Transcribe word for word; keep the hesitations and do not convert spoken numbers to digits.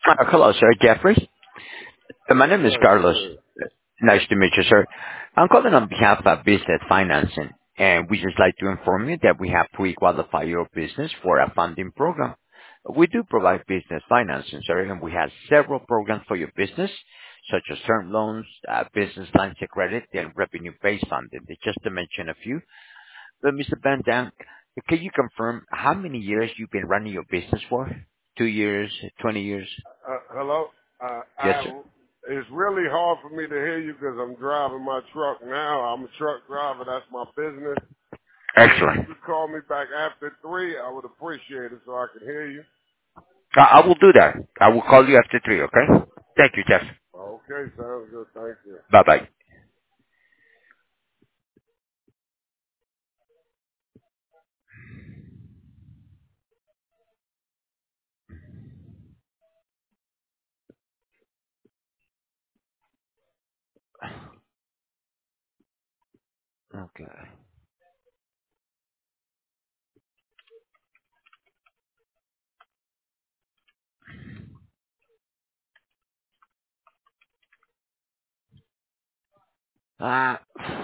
Uh, hello, sir. Jeffrey. Uh, My name is Yes, Carlos. sir. Nice to meet you, sir. I'm calling on behalf of Business Financing, and we just like to inform you that we have pre-qualified your business for a funding program. We do provide business financing, sir, and we have several programs for your business, such as term loans, uh, business lines of credit, and revenue-based funding, just to mention a few. But Mister Van Dam, can you confirm how many years you've been running your business for? Two years, twenty years? Uh, hello. Uh, Yes, sir. I. It's really hard for me to hear you because I'm driving my truck now. I'm a truck driver. That's my business. So if you Excellent. could call me back after three, I would appreciate it so I can hear you. I, I will do that. I will call you after three, okay? Thank you, Jeff. Okay, sounds good. Thank you. Bye-bye. Okay. Ah.